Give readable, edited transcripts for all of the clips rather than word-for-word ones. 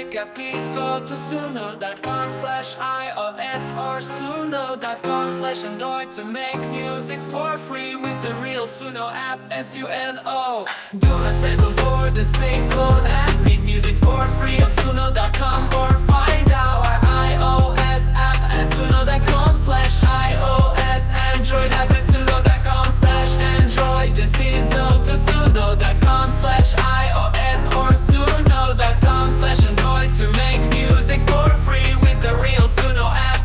fake app, please go to suno.com/iOS or suno.com/Android to make music for free with the real Suno app, SUNO. Do not settle for this fake clone app. Make music for free on suno.com or find our iOS app at suno.com/iOS. Android app at suno.com/Android. This is up to suno.com/iOS or suno.com/Android to make music for free with the real Suno app.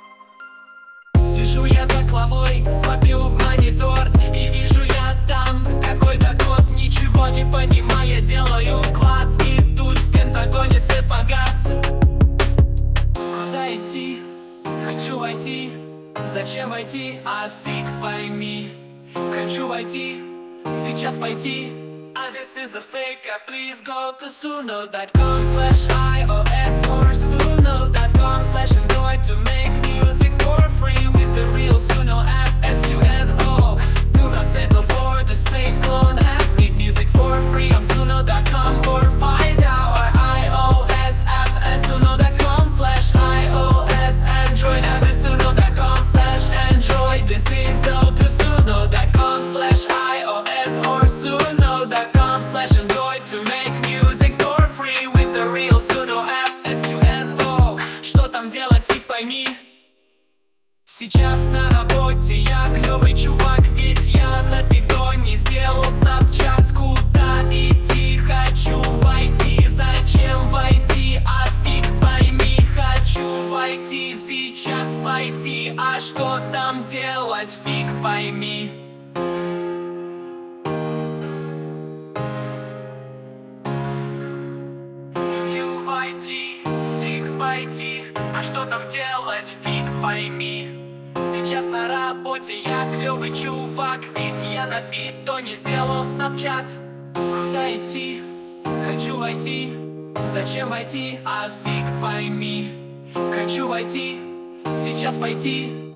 Сижу я за клавой, смотрю в монитор и вижу я там какой-то код, ничего не понимая, делаю класс, и тут в Пентагоне свет погас. Куда идти? Хочу войти. Зачем войти? А фиг пойми. Хочу войти, сейчас пойти. This is a fake app, please go to suno.com/iOS or suno.com/Android to make music for free with the real Suno app, SUNO. Do not settle for this fake clone app. Make music for free on suno.com or find our iOS app at suno.com/iOS. Android app at suno.com/Android. This is up to suno.com/iOS or suno.com/Android to make music for free with the real Suno app, SUNO. Что там делать, фиг пойми. Сейчас на работе я клёвый чувак, ведь я на питоне сделал снапчат. Куда идти? Хочу войти. Зачем войти? А фиг пойми. Хочу войти, сейчас войти. А что там делать, фиг пойми. Войти, фиг пойти, а что там делать, фиг пойми. Сейчас на работе я клёвый чувак, ведь я на питоне сделал снапчат. Куда идти? Хочу войти. Зачем войти? А фиг пойми. Хочу войти, сейчас пойти.